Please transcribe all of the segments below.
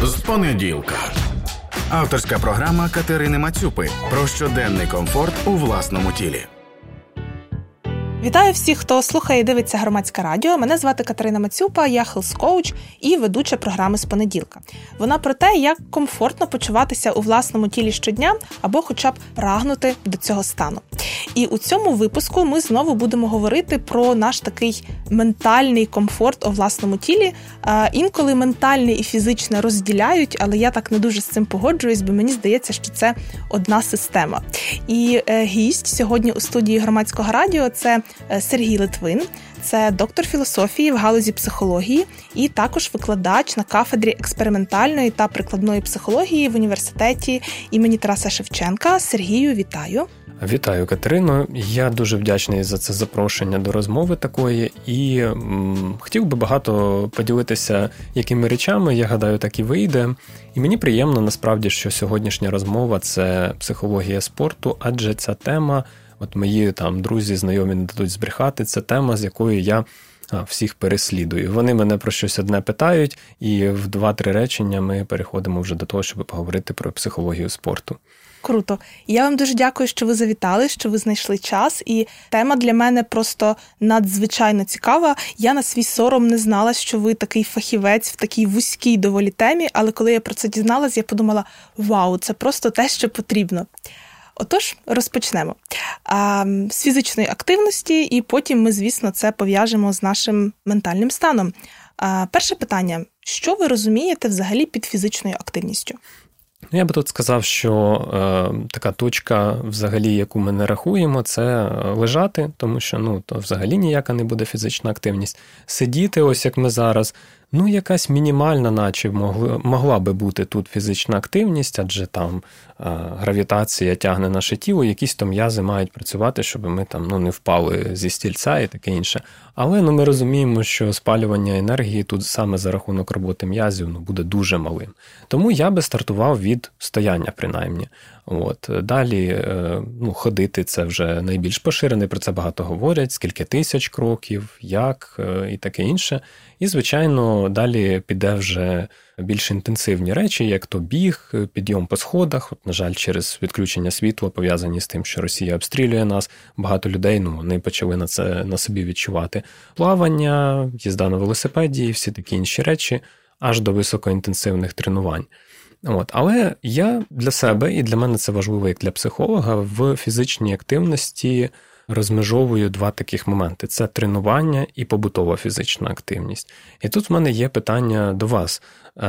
з понеділка. Авторська програма Катерини Мацюпи про щоденний комфорт у власному тілі. Вітаю всіх, хто слухає і дивиться Громадське радіо. Мене звати Катерина Мацюпа, я хелс-коуч і ведуча програми «З понеділка». Вона про те, як комфортно почуватися у власному тілі щодня або хоча б прагнути до цього стану. І у цьому випуску ми знову будемо говорити про наш такий ментальний комфорт у власному тілі. Інколи ментальне і фізичне розділяють, але я так не дуже з цим погоджуюсь, бо мені здається, що це одна система. І гість сьогодні у студії Громадського радіо – це Сергій Литвин. Це доктор філософії в галузі психології і також викладач на кафедрі експериментальної та прикладної психології в університеті імені Тараса Шевченка. Сергію, вітаю. Вітаю, Катерино. Я дуже вдячний за це запрошення до розмови такої і хотів би багато поділитися якими речами, я гадаю, так і вийде. І мені приємно, насправді, що сьогоднішня розмова – це психологія спорту, адже ця тема, от мої друзі, знайомі не дадуть збрехати, це тема, з якою я всіх переслідую. Вони мене про щось одне питають, і в 2-3 речення ми переходимо вже до того, щоб поговорити про психологію спорту. Круто. Я вам дуже дякую, що ви завітали, що ви знайшли час. І тема для мене просто надзвичайно цікава. Я на свій сором не знала, що ви такий фахівець в такій вузькій доволі темі, але коли я про це дізналась, я подумала, вау, це просто те, що потрібно. Отож, розпочнемо. З фізичної активності, і потім ми, звісно, це пов'яжемо з нашим ментальним станом. Перше питання. Що ви розумієте взагалі під фізичною активністю? Я би тут сказав, що така точка, взагалі, яку ми не рахуємо, це лежати, тому що, то взагалі ніяка не буде фізична активність. Сидіти, ось як ми зараз, якась мінімальна, наче могла би бути тут фізична активність, адже там гравітація тягне наше тіло, якісь там м'язи мають працювати, щоб ми не впали зі стільця і таке інше. Але ми розуміємо, що спалювання енергії тут саме за рахунок роботи м'язів буде дуже малим. Тому я би стартував від стояння, принаймні. Далі ходити – це вже найбільш поширене, про це багато говорять, скільки тисяч кроків, як і таке інше. І, звичайно, далі піде вже більш інтенсивні речі, як то біг, підйом по сходах. На жаль, через відключення світла, пов'язані з тим, що Росія обстрілює нас, багато людей не почали це на собі відчувати. Плавання, їзда на велосипеді і всі такі інші речі, аж до високоінтенсивних тренувань. Але я для себе, і для мене це важливо як для психолога, в фізичній активності розмежовую 2 таких моменти. Це тренування і побутова фізична активність. І тут в мене є питання до вас.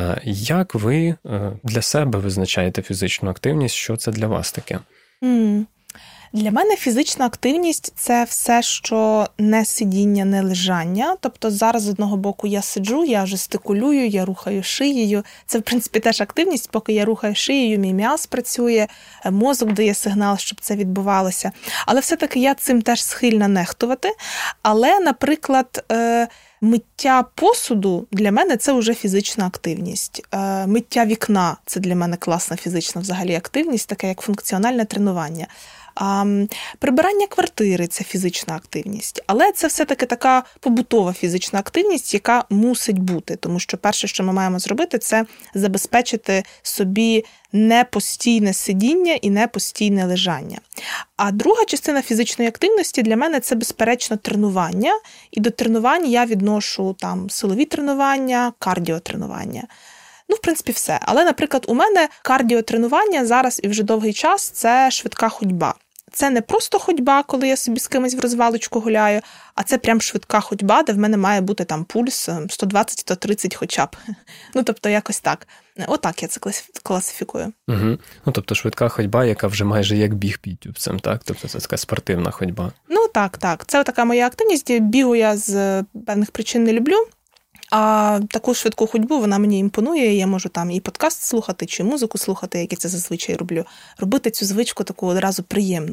Як ви для себе визначаєте фізичну активність? Що це для вас таке? Для мене фізична активність – це все, що не сидіння, не лежання. Тобто зараз з одного боку я сиджу, я жестикулюю, я рухаю шиєю. Це, в принципі, теж активність, поки я рухаю шиєю, мій м'яз працює, мозок дає сигнал, щоб це відбувалося. Але все-таки я цим теж схильна нехтувати. Але, наприклад, миття посуду для мене – це вже фізична активність. Миття вікна – це для мене класна фізична взагалі активність, таке як функціональне тренування. Прибирання квартири – це фізична активність. Але це все-таки така побутова фізична активність, яка мусить бути. Тому що перше, що ми маємо зробити, це забезпечити собі непостійне сидіння і непостійне лежання. А друга частина фізичної активності для мене – це, безперечно, тренування. І до тренувань я відношу силові тренування, кардіотренування. В принципі, все. Але, наприклад, у мене кардіотренування зараз і вже довгий час – це швидка ходьба. Це не просто ходьба, коли я собі з кимось в розвалочку гуляю, а це прям швидка ходьба, де в мене має бути пульс 120-130 хоча б. Тобто, якось так. Отак я це класифікую. Угу. Тобто, швидка ходьба, яка вже майже як біг підтюбцем, так? Тобто, це така спортивна ходьба. Так. Це така моя активність. Бігу я з певних причин не люблю. А таку швидку ходьбу, вона мені імпонує, я можу і подкаст слухати, чи музику слухати, як я це зазвичай роблю. Робити цю звичку таку одразу приємною.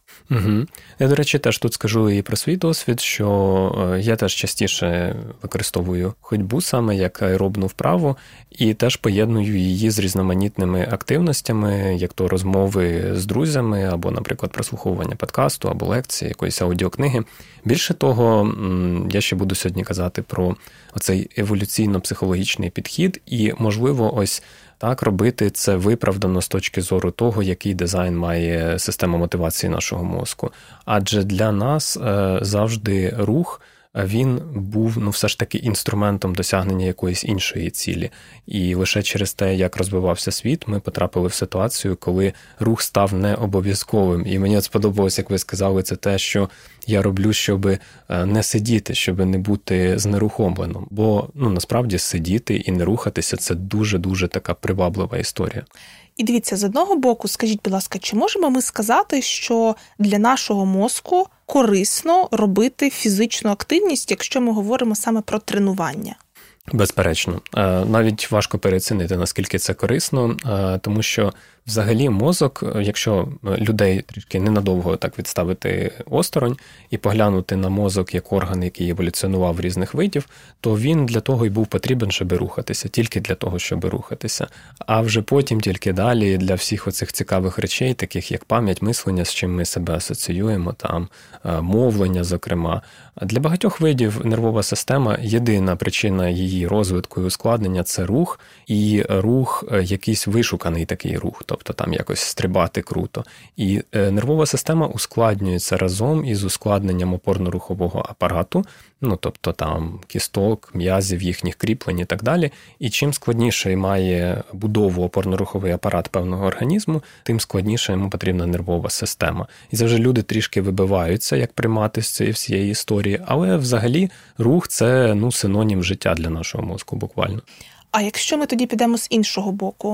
Угу. Я, до речі, теж тут скажу і про свій досвід, що я теж частіше використовую ходьбу саме як аеробну вправу і теж поєдную її з різноманітними активностями, як то розмови з друзями, або, наприклад, прослуховування подкасту, або лекції, якоїсь аудіокниги. Більше того, я ще буду сьогодні казати про оцей еволюційно-психологічний підхід і, можливо, ось так робити це виправдано з точки зору того, який дизайн має система мотивації нашого мозку. Адже для нас завжди рух, він був, все ж таки інструментом досягнення якоїсь іншої цілі. І лише через те, як розвивався світ, ми потрапили в ситуацію, коли рух став необов'язковим. І мені сподобалось, як ви сказали, це те, що я роблю, щоб не сидіти, щоб не бути знерухомленим. Бо, насправді, сидіти і не рухатися – це дуже-дуже така приваблива історія. І дивіться, з одного боку, скажіть, будь ласка, чи можемо ми сказати, що для нашого мозку корисно робити фізичну активність, якщо ми говоримо саме про тренування? Безперечно. Навіть важко переоцінити, наскільки це корисно, тому що взагалі мозок, якщо людей трішки ненадовго так відставити осторонь і поглянути на мозок як орган, який еволюціонував в різних видів, то він для того і був потрібен, щоб рухатися, тільки для того, щоб рухатися. А вже потім, тільки далі, для всіх оцих цікавих речей, таких як пам'ять, мислення, з чим ми себе асоціюємо, там, мовлення, зокрема. Для багатьох видів нервова система, єдина причина її розвитку і ускладнення – це рух, і рух, якийсь вишуканий такий рух, тобто там якось стрибати круто. І нервова система ускладнюється разом із ускладненням опорно-рухового апарату, тобто там кісток, м'язів, їхніх кріплень і так далі. І чим складніше має будову опорно-руховий апарат певного організму, тим складніше йому потрібна нервова система. І завжди люди трішки вибиваються, як приймати з цієї всієї історії, але взагалі рух – це синонім життя для нашого мозку буквально. А якщо ми тоді підемо з іншого боку,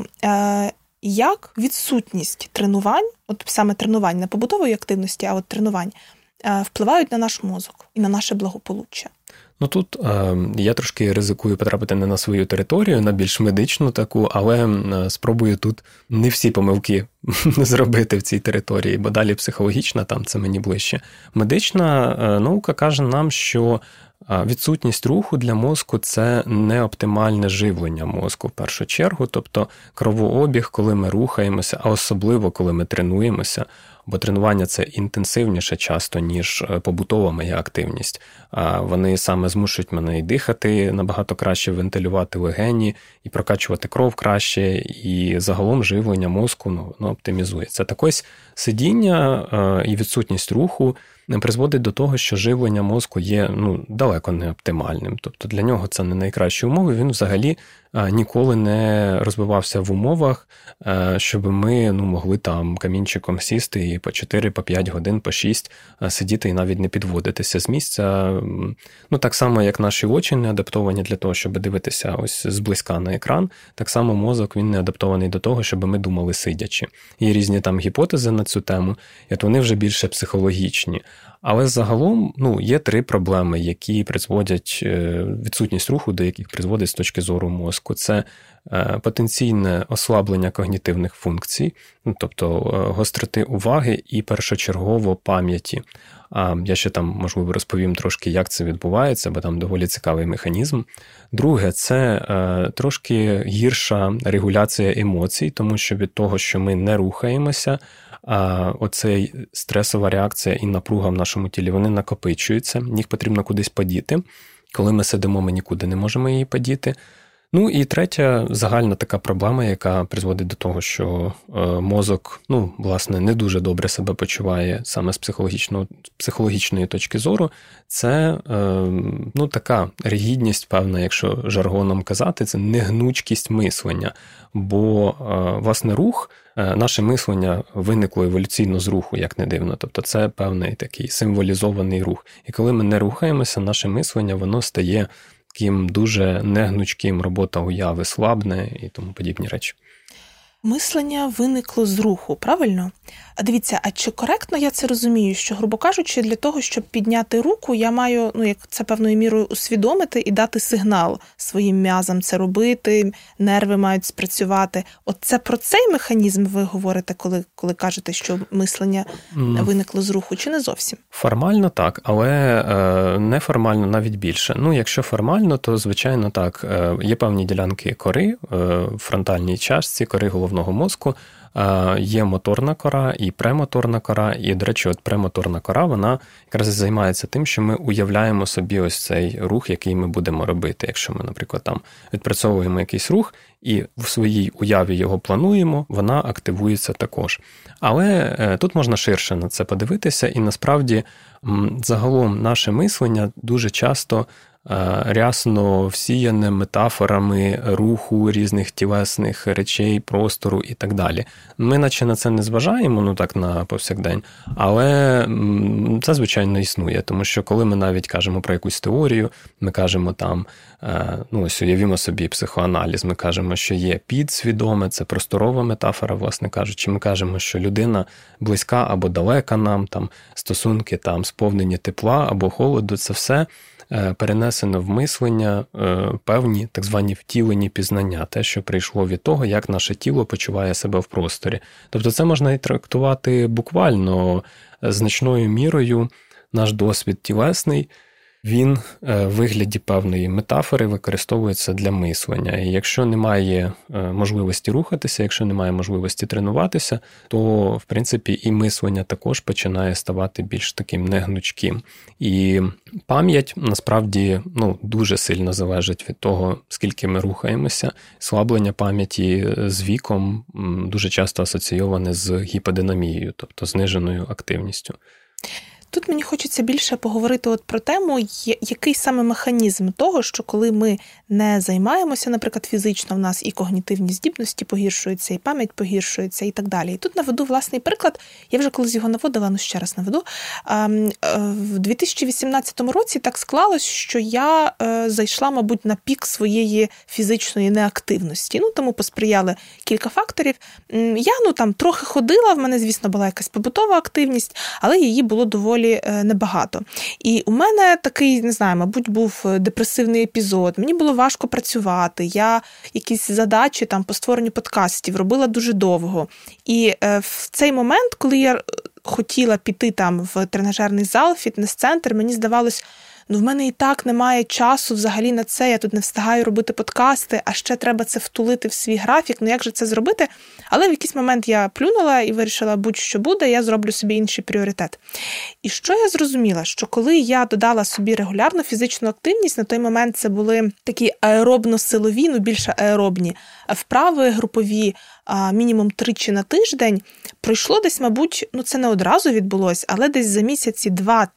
як відсутність тренувань, от саме тренувань, не побутової активності, а от тренувань, впливають на наш мозок і на наше благополуччя? Тут я трошки ризикую потрапити не на свою територію, на більш медичну таку, але спробую тут не всі помилки зробити в цій території, бо далі психологічна, там це мені ближче. Медична наука каже нам, що відсутність руху для мозку – це неоптимальне живлення мозку в першу чергу, тобто кровообіг, коли ми рухаємося, а особливо, коли ми тренуємося, бо тренування – це інтенсивніше часто, ніж побутова моя активність. Вони саме змушують мене і дихати набагато краще, вентилювати легені, і прокачувати кров краще, і загалом живлення мозку оптимізується. Так ось сидіння і відсутність руху призводить до того, що живлення мозку є далеко не оптимальним. Тобто для нього це не найкращі умови, він взагалі ніколи не розвивався в умовах, щоб ми могли там камінчиком сісти і по 4, по 5 годин, по 6 сидіти і навіть не підводитися з місця. Так само, як наші очі не адаптовані для того, щоб дивитися ось зблизька на екран, так само мозок, він не адаптований до того, щоб ми думали сидячи. Є різні там гіпотези на цю тему, і от вони вже більше психологічні. Але загалом, є 3 проблеми, які призводять відсутність руху, до яких призводить з точки зору мозку. Це потенційне ослаблення когнітивних функцій, тобто гостроти уваги і першочергово пам'яті. Я ще там, можливо, розповім трошки, як це відбувається, бо там доволі цікавий механізм. Друге, це трошки гірша регуляція емоцій, тому що від того, що ми не рухаємося, оцей стресова реакція і напруга в нашому тілі, вони накопичуються, їх потрібно кудись подіти. Коли ми сидимо, ми нікуди не можемо її подіти. І третя загальна така проблема, яка призводить до того, що мозок, власне, не дуже добре себе почуває саме з психологічної точки зору, це така ригідність, певна, якщо жаргоном казати, це негнучкість мислення. Бо, власне, рух, наше мислення виникло еволюційно з руху, як не дивно. Тобто це певний такий символізований рух. І коли ми не рухаємося, наше мислення, воно стає таким дуже негнучким, робота уяви слабне і тому подібні речі. Мислення виникло з руху, правильно? А дивіться, а чи коректно я це розумію, що, грубо кажучи, для того, щоб підняти руку, я маю, як це певною мірою усвідомити і дати сигнал своїм м'язам це робити, нерви мають спрацювати. От це про цей механізм ви говорите, коли кажете, що мислення виникло з руху, чи не зовсім? Формально так, але неформально навіть більше. Якщо формально, то, звичайно, так. Є певні ділянки кори в фронтальній частці, кори головного мозку. Є моторна кора і премоторна кора. І, до речі, от премоторна кора, вона якраз займається тим, що ми уявляємо собі ось цей рух, який ми будемо робити. Якщо ми, наприклад, там відпрацьовуємо якийсь рух і в своїй уяві його плануємо, вона активується також. Але тут можна ширше на це подивитися, і насправді загалом наше мислення дуже часто рясно всіяне метафорами руху, різних тілесних речей, простору і так далі. Ми наче на це не зважаємо, так на повсякдень, але це, звичайно, існує, тому що коли ми навіть кажемо про якусь теорію, ми кажемо там, ось уявімо собі психоаналіз, ми кажемо, що є підсвідоме, це просторова метафора, власне кажучи, ми кажемо, що людина близька або далека нам, там стосунки там сповнені тепла або холоду, це все перенесено в мислення певні так звані втілені пізнання, те, що прийшло від того, як наше тіло почуває себе в просторі. Тобто це можна і трактувати буквально значною мірою. Наш досвід тілесний, він в вигляді певної метафори використовується для мислення. І якщо немає можливості рухатися, якщо немає можливості тренуватися, то, в принципі, і мислення також починає ставати більш таким негнучким. І пам'ять, насправді, дуже сильно залежить від того, скільки ми рухаємося. Слаблення пам'яті з віком дуже часто асоційоване з гіподинамією, тобто зниженою активністю. Тут мені хочеться більше поговорити про тему, який саме механізм того, що коли ми не займаємося, наприклад, фізично, в нас і когнітивні здібності погіршуються, і пам'ять погіршується, і так далі. І тут наведу власний приклад, я вже колись його наводила, ще раз наведу. В 2018 році так склалось, що я зайшла, мабуть, на пік своєї фізичної неактивності. Тому посприяли кілька факторів. Я, трохи ходила, в мене, звісно, була якась побутова активність, але її було доволі небагато. І у мене такий, не знаю, мабуть, був депресивний епізод. Мені було важко працювати. Я якісь задачі по створенню подкастів робила дуже довго. І в цей момент, коли я хотіла піти в тренажерний зал, фітнес-центр, мені здавалось, в мене і так немає часу взагалі на це, я тут не встигаю робити подкасти, а ще треба це втулити в свій графік, як же це зробити? Але в якийсь момент я плюнула і вирішила, будь-що буде, я зроблю собі інший пріоритет. І що я зрозуміла? Що коли я додала собі регулярну фізичну активність, на той момент це були такі аеробно-силові, більше аеробні вправи групові, мінімум 3 на тиждень, пройшло десь, мабуть, це не одразу відбулось, але десь за місяці 2-3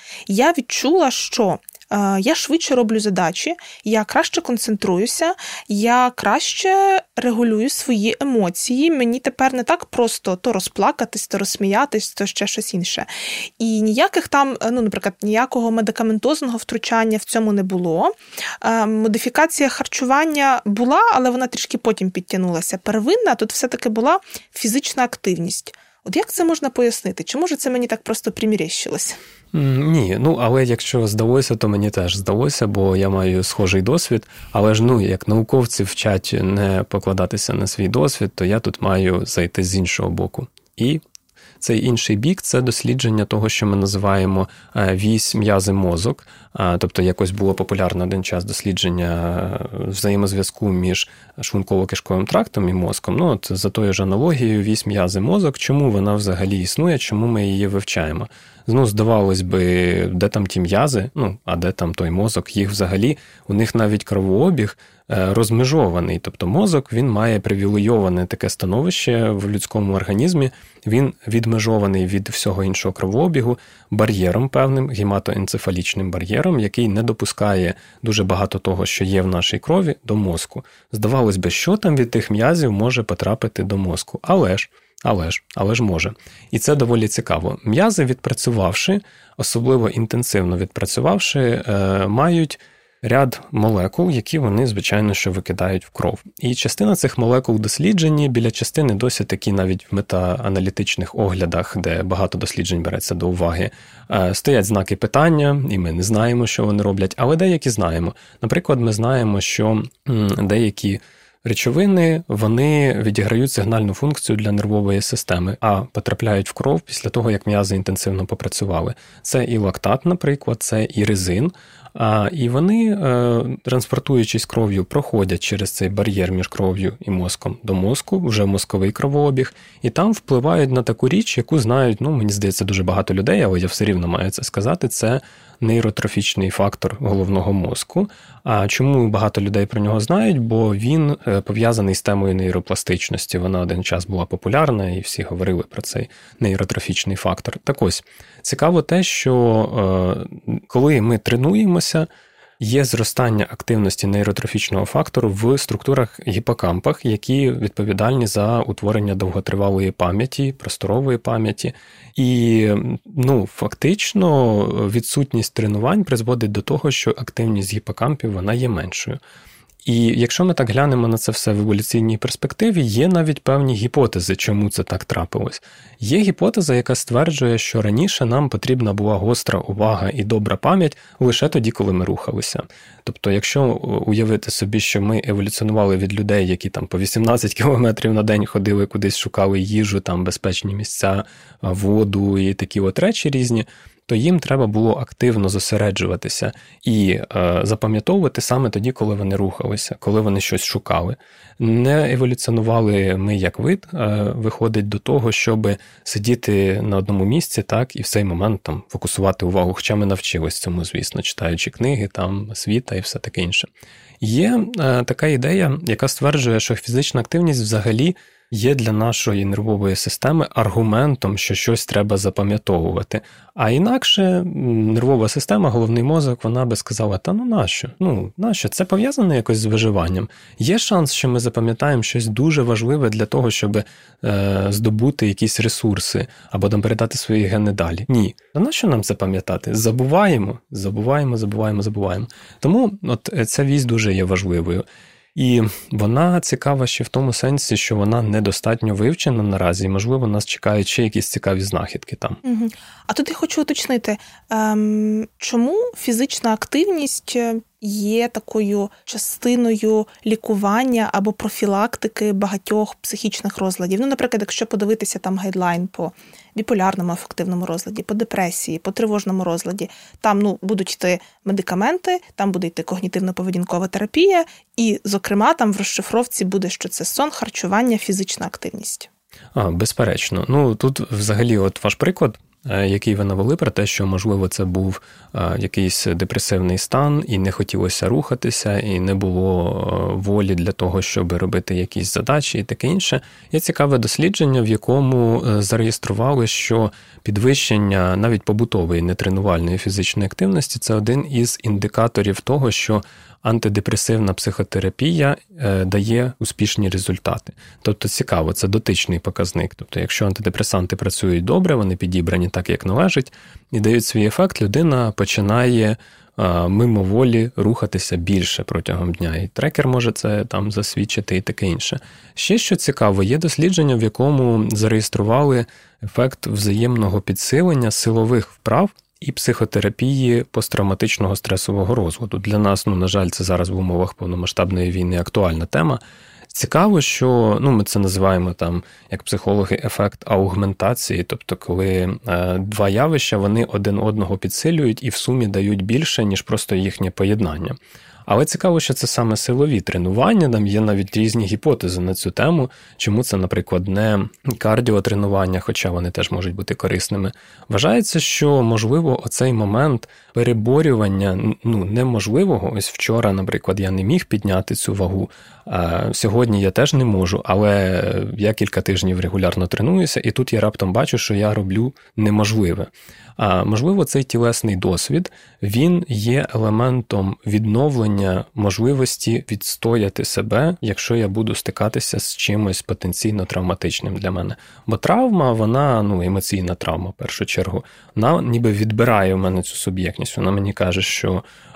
я відчула, що я швидше роблю задачі, я краще концентруюся, я краще регулюю свої емоції. Мені тепер не так просто то розплакатись, то розсміятись, то ще щось інше. І ніяких наприклад, ніякого медикаментозного втручання в цьому не було. Модифікація харчування була, але вона трішки потім підтягнулася. Первинна тут все-таки була фізична активність. От як це можна пояснити? Чи може це мені так просто примірещилося? Ні, але якщо здалося, то мені теж здалося, бо я маю схожий досвід. Але ж, як науковці вчать не покладатися на свій досвід, то я тут маю зайти з іншого боку. І цей інший бік – це дослідження того, що ми називаємо вісь м'язи-мозок. Тобто якось було популярно один час дослідження взаємозв'язку між шлунково-кишковим трактом і мозком. За тою ж аналогією, вісь м'язи-мозок, чому вона взагалі існує, чому ми її вивчаємо. Здавалось би, де там ті м'язи, а де там той мозок, їх взагалі, у них навіть кровообіг розмежований. Тобто мозок, він має привілейоване таке становище в людському організмі, він відмежований від всього іншого кровообігу бар'єром певним, гематоенцефалічним бар'єром, який не допускає дуже багато того, що є в нашій крові, до мозку. Здавалось би, що там від тих м'язів може потрапити до мозку. Але ж може. І це доволі цікаво. М'язи, відпрацювавши, особливо інтенсивно відпрацювавши, мають ряд молекул, які вони, звичайно, що викидають в кров. І частина цих молекул досліджені, біля частини досі такі навіть в метааналітичних оглядах, де багато досліджень береться до уваги, стоять знаки питання, і ми не знаємо, що вони роблять, але деякі знаємо. Наприклад, ми знаємо, що деякі речовини, вони відіграють сигнальну функцію для нервової системи, а потрапляють в кров після того, як м'язи інтенсивно попрацювали. Це і лактат, наприклад, це і резин. І вони, транспортуючись кров'ю, проходять через цей бар'єр між кров'ю і мозком до мозку, вже мозковий кровообіг, і там впливають на таку річ, яку знають, мені здається, дуже багато людей, але я все рівно маю це сказати, це нейротрофічний фактор головного мозку. А чому багато людей про нього знають? Бо він пов'язаний з темою нейропластичності. Вона один час була популярна, і всі говорили про цей нейротрофічний фактор. Так ось, цікаво те, що коли ми тренуємося, є зростання активності нейротрофічного фактору в структурах гіпокампах, які відповідальні за утворення довготривалої пам'яті, просторової пам'яті. І, фактично, відсутність тренувань призводить до того, що активність гіпокампів, вона є меншою. І якщо ми так глянемо на це все в еволюційній перспективі, є навіть певні гіпотези, чому це так трапилось. Є гіпотеза, яка стверджує, що раніше нам потрібна була гостра увага і добра пам'ять лише тоді, коли ми рухалися. Тобто, якщо уявити собі, що ми еволюціонували від людей, які там по 18 кілометрів на день ходили кудись, шукали їжу, там безпечні місця, воду і такі от речі різні, то їм треба було активно зосереджуватися і запам'ятовувати саме тоді, коли вони рухалися, коли вони щось шукали. Не еволюціонували ми як вид, виходить до того, щоб сидіти на одному місці, так, і в цей момент там фокусувати увагу, хоча ми навчились цьому, звісно, читаючи книги, там, світа і все таке інше. Є така ідея, яка стверджує, що фізична активність взагалі є для нашої нервової системи аргументом, що щось треба запам'ятовувати. А інакше нервова система, головний мозок, вона би сказала, нащо? Це пов'язане якось з виживанням. Є шанс, що ми запам'ятаємо щось дуже важливе для того, щоб здобути якісь ресурси або там передати свої гени далі. Ні. А нащо нам це пам'ятати? Забуваємо. Тому ця вість дуже є важливою. І вона цікава ще в тому сенсі, що вона недостатньо вивчена наразі, і, можливо, нас чекають ще якісь цікаві знахідки там. Угу. А тут я хочу уточнити, чому фізична активність є такою частиною лікування або профілактики багатьох психічних розладів? Наприклад, якщо подивитися там гайдлайн по біполярному афективному розладі, по депресії, по тривожному розладі, там будуть йти медикаменти, там буде йти когнітивно-поведінкова терапія, і, зокрема, там в розшифровці буде, що це сон, харчування, фізична активність. Безперечно. Тут взагалі ваш приклад, який ви навели про те, що, можливо, це був якийсь депресивний стан, і не хотілося рухатися, і не було волі для того, щоб робити якісь задачі і таке інше. Є цікаве дослідження, в якому зареєстрували, що підвищення навіть побутової нетренувальної фізичної активності – це один із індикаторів того, що антидепресивна психотерапія дає успішні результати. Тобто цікаво, це дотичний показник. Тобто якщо антидепресанти працюють добре, вони підібрані так, як належить, і дають свій ефект, людина починає мимоволі рухатися більше протягом дня. І трекер може це там засвідчити і таке інше. Ще що цікаво, є дослідження, в якому зареєстрували ефект взаємного підсилення силових вправ і психотерапії посттравматичного стресового розладу. Для нас, на жаль, це зараз в умовах повномасштабної війни актуальна тема. Цікаво, що ми це називаємо там, як психологи, ефект аугментації, тобто коли два явища, вони один одного підсилюють і в сумі дають більше, ніж просто їхнє поєднання. Але цікаво, що це саме силові тренування, там є навіть різні гіпотези на цю тему, чому це, наприклад, не кардіотренування, хоча вони теж можуть бути корисними. Вважається, що, можливо, оцей момент переборювання неможливого, ось вчора, наприклад, я не міг підняти цю вагу, а сьогодні я теж не можу, але я кілька тижнів регулярно тренуюся, і тут я раптом бачу, що я роблю неможливе. А можливо, цей тілесний досвід, він є елементом відновлення можливості відстояти себе, якщо я буду стикатися з чимось потенційно травматичним для мене. Бо травма, вона, емоційна травма, в першу чергу, вона ніби відбирає в мене цю суб'єктність. Вона мені каже, що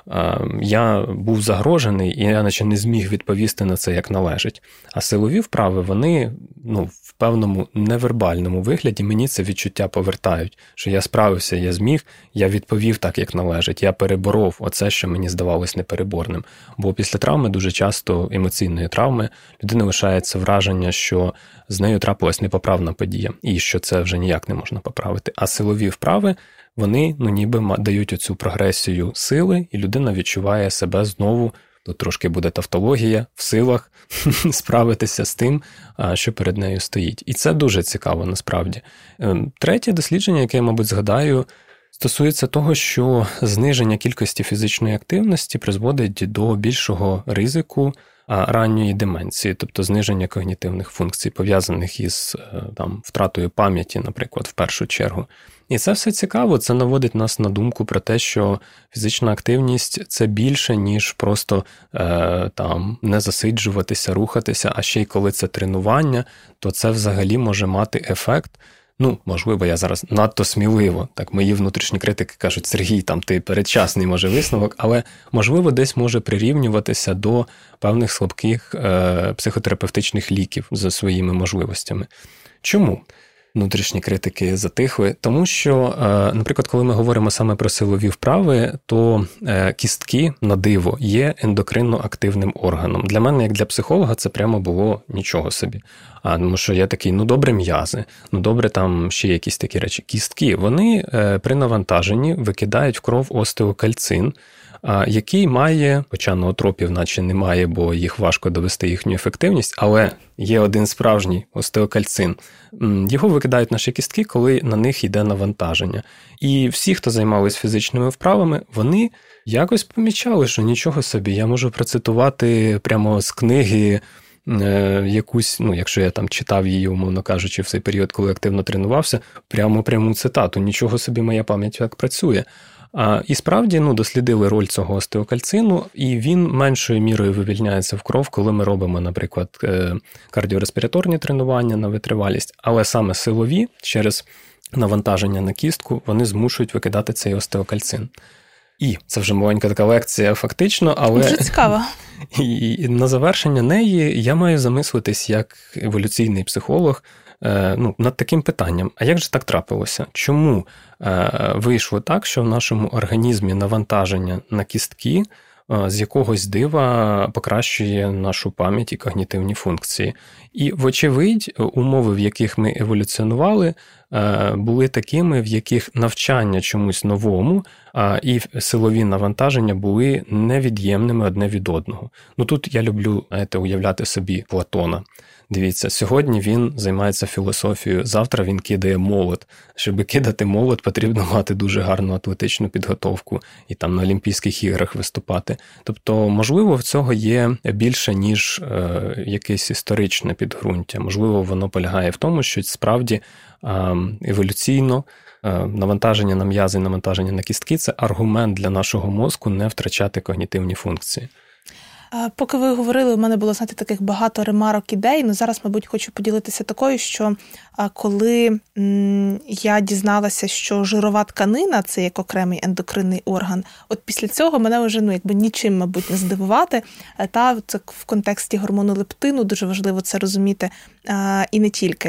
я був загрожений, і я наче не зміг відповісти на це як належить. А силові вправи, вони в певному невербальному вигляді мені це відчуття повертають, що я справився, я зміг, я відповів так, як належить, я переборов оце, що мені здавалось непереборним. Бо після травми, дуже часто емоційної травми, людина лишається враження, що з нею трапилась непоправна подія, і що це вже ніяк не можна поправити. А силові вправи, вони ніби дають оцю прогресію сили, і людина відчуває себе знову, тут трошки буде тавтологія, в силах справитися з тим, що перед нею стоїть. І це дуже цікаво насправді. Третє дослідження, яке я, мабуть, згадаю, стосується того, що зниження кількості фізичної активності призводить до більшого ризику ранньої деменції, тобто зниження когнітивних функцій, пов'язаних із втратою пам'яті, наприклад, в першу чергу. І це все цікаво, це наводить нас на думку про те, що фізична активність – це більше, ніж просто не засиджуватися, рухатися, а ще й коли це тренування, то це взагалі може мати ефект. Можливо, я зараз надто сміливо, так мої внутрішні критики кажуть, Сергій, ти передчасний, може, висновок, але, можливо, десь може прирівнюватися до певних слабких психотерапевтичних ліків за своїми можливостями. Чому внутрішні критики затихли? Тому що, наприклад, коли ми говоримо саме про силові вправи, то кістки, на диво, є ендокринно активним органом. Для мене, як для психолога, це прямо було нічого собі. Тому що я такий, добре м'язи, добре там ще якісь такі речі. Кістки, вони при навантаженні викидають в кров остеокальцин, який має, хоча ноотропів наче немає, бо їх важко довести їхню ефективність, але є один справжній остеокальцин. Його викидають наші кістки, коли на них йде навантаження. І всі, хто займалися фізичними вправами, вони якось помічали, що нічого собі, я можу процитувати прямо з книги якусь, якщо я там читав її, умовно кажучи, в цей період, коли активно тренувався, пряму цитату, нічого собі, моя пам'ять як працює. І справді, дослідили роль цього остеокальцину, і він меншою мірою вивільняється в кров, коли ми робимо, наприклад, кардіореспіраторні тренування на витривалість, але саме силові, через навантаження на кістку, вони змушують викидати цей остеокальцин. І це вже маленька така лекція фактично, але... Дуже цікаво. І на завершення неї я маю замислитись як еволюційний психолог, над таким питанням. А як же так трапилося? Чому вийшло так, що в нашому організмі навантаження на кістки з якогось дива покращує нашу пам'ять і когнітивні функції? І, вочевидь, умови, в яких ми еволюціонували, були такими, в яких навчання чомусь новому і силові навантаження були невід'ємними одне від одного. Тут я люблю, уявляти собі Платона. Дивіться, сьогодні він займається філософією, завтра він кидає молот. Щоб кидати молот, потрібно мати дуже гарну атлетичну підготовку і там на Олімпійських іграх виступати. Тобто, можливо, в цього є більше, ніж якесь історичне підґрунтя. Можливо, воно полягає в тому, що справді еволюційно навантаження на м'язи, навантаження на кістки – це аргумент для нашого мозку не втрачати когнітивні функції. Поки ви говорили, у мене було, таких багато ремарок, ідей, зараз, мабуть, хочу поділитися такою, що коли я дізналася, що жирова тканина – це як окремий ендокринний орган, от після цього мене вже, нічим, мабуть, не здивувати. Це в контексті гормону лептину, дуже важливо це розуміти, і не тільки.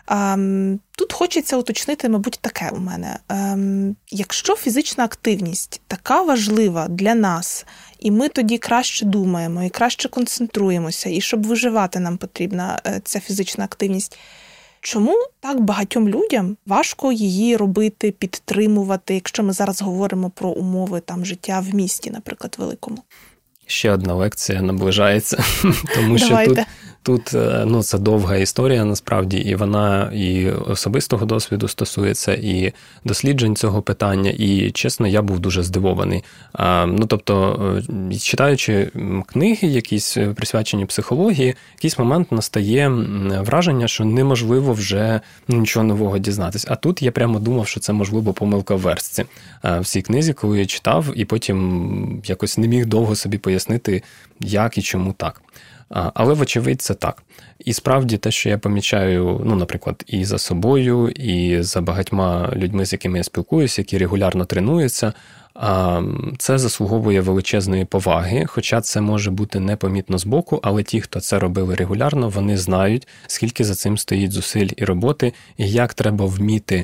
Тут хочеться уточнити, мабуть, таке у мене. Якщо фізична активність така важлива для нас, і ми тоді краще думаємо, і краще концентруємося, і щоб виживати нам потрібна ця фізична активність, чому так багатьом людям важко її робити, підтримувати, якщо ми зараз говоримо про умови життя в місті, наприклад, великому? Ще одна лекція наближається, тому що тут це довга історія, насправді, і вона і особистого досвіду стосується, і досліджень цього питання, і, чесно, я був дуже здивований. Тобто, читаючи книги якісь присвячені психології, в якийсь момент настає враження, що неможливо вже нічого нового дізнатися. А тут я прямо думав, що це, можливо, помилка в верстці в цій книзі, коли я читав, і потім якось не міг довго собі пояснити, як і чому так. Але, вочевидь, це так. І справді те, що я помічаю, наприклад, і за собою, і за багатьма людьми, з якими я спілкуюся, які регулярно тренуються, це заслуговує величезної поваги, хоча це може бути непомітно збоку, але ті, хто це робили регулярно, вони знають, скільки за цим стоїть зусиль і роботи, і як треба вміти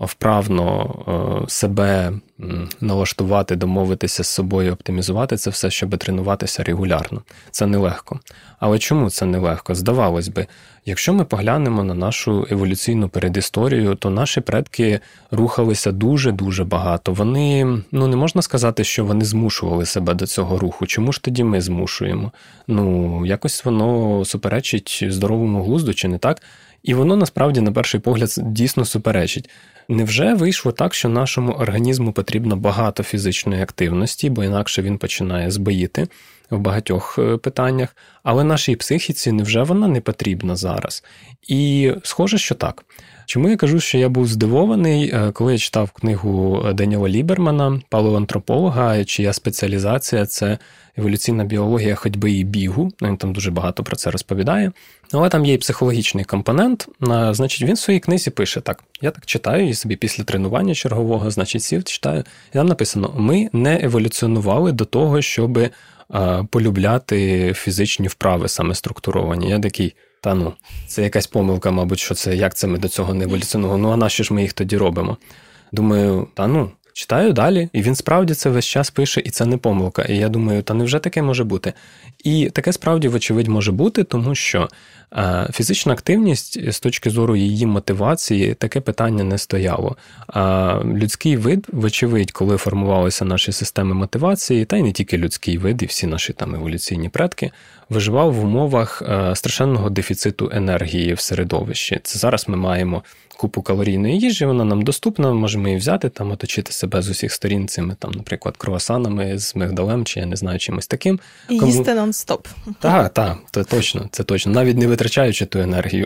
вправно себе налаштувати, домовитися з собою, оптимізувати це все, щоб тренуватися регулярно. Це нелегко. Але чому це нелегко? Здавалось би, якщо ми поглянемо на нашу еволюційну передісторію, то наші предки рухалися дуже-дуже багато. Вони, не можна сказати, що вони змушували себе до цього руху. Чому ж тоді ми змушуємо? Якось воно суперечить здоровому глузду, чи не так? І воно, насправді, на перший погляд, дійсно суперечить. Невже вийшло так, що нашому організму потрібно багато фізичної активності, бо інакше він починає збоїти в багатьох питаннях, але нашій психіці невже вона не потрібна зараз? І схоже, що так. Чому я кажу, що я був здивований, коли я читав книгу Деніела Лібермана, палеоантрополога, чия спеціалізація – це еволюційна біологія ходьби і бігу. Він там дуже багато про це розповідає. Але там є і психологічний компонент. Значить, він в своїй книзі пише так. Я так читаю і собі після тренування чергового, сів, читаю. І там написано, ми не еволюціонували до того, щоб полюбляти фізичні вправи, саме структуровані. Я такий, це якась помилка, мабуть, що це, як це ми до цього не еволюціонували. А на що ж ми їх тоді робимо? Думаю, читаю далі, і він справді це весь час пише, і це не помилка. І я думаю, невже таке може бути? І таке справді, вочевидь, може бути, тому що фізична активність, з точки зору її мотивації, таке питання не стояло. Людський вид, вочевидь, коли формувалися наші системи мотивації, та й не тільки людський вид, і всі наші там еволюційні предки, виживав в умовах страшенного дефіциту енергії в середовищі. Це зараз ми маємо купу калорійної їжі, вона нам доступна, можемо її взяти, оточити себе з усіх сторін цими, наприклад, круасанами з мигдалем, чи я не знаю, чимось таким. І їсти нон-стоп. Так, це точно, навіть не витрачаючи ту енергію.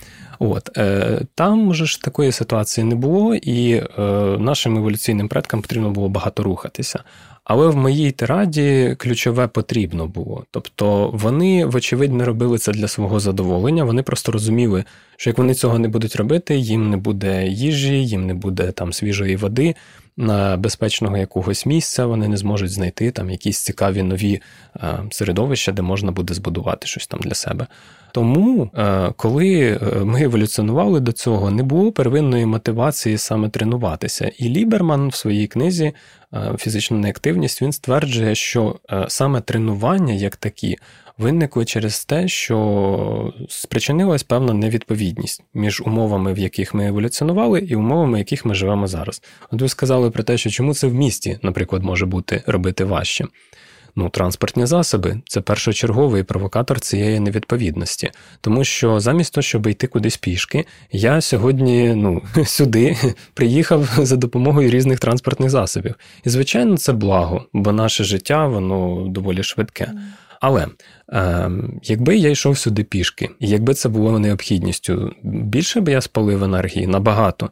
Там же ж такої ситуації не було, і нашим еволюційним предкам потрібно було багато рухатися. Але в моїй тираді ключове потрібно було. Тобто вони, вочевидь, не робили це для свого задоволення, вони просто розуміли, що як вони цього не будуть робити, їм не буде їжі, їм не буде свіжої води, безпечного якогось місця, вони не зможуть знайти якісь цікаві нові середовища, де можна буде збудувати щось для себе. Тому, коли ми еволюціонували до цього, не було первинної мотивації саме тренуватися. І Ліберман в своїй книзі «Фізична неактивність» він стверджує, що саме тренування як такі виникли через те, що спричинилась певна невідповідність між умовами, в яких ми еволюціонували, і умовами, в яких ми живемо зараз. От ви сказали про те, що чому це в місті, наприклад, може бути робити важче. Транспортні засоби – це першочерговий провокатор цієї невідповідності. Тому що замість того, щоб йти кудись пішки, я сьогодні, сюди приїхав за допомогою різних транспортних засобів. І, звичайно, це благо, бо наше життя, воно доволі швидке. Але якби я йшов сюди пішки, і якби це було необхідністю, більше б я спалив енергії, набагато.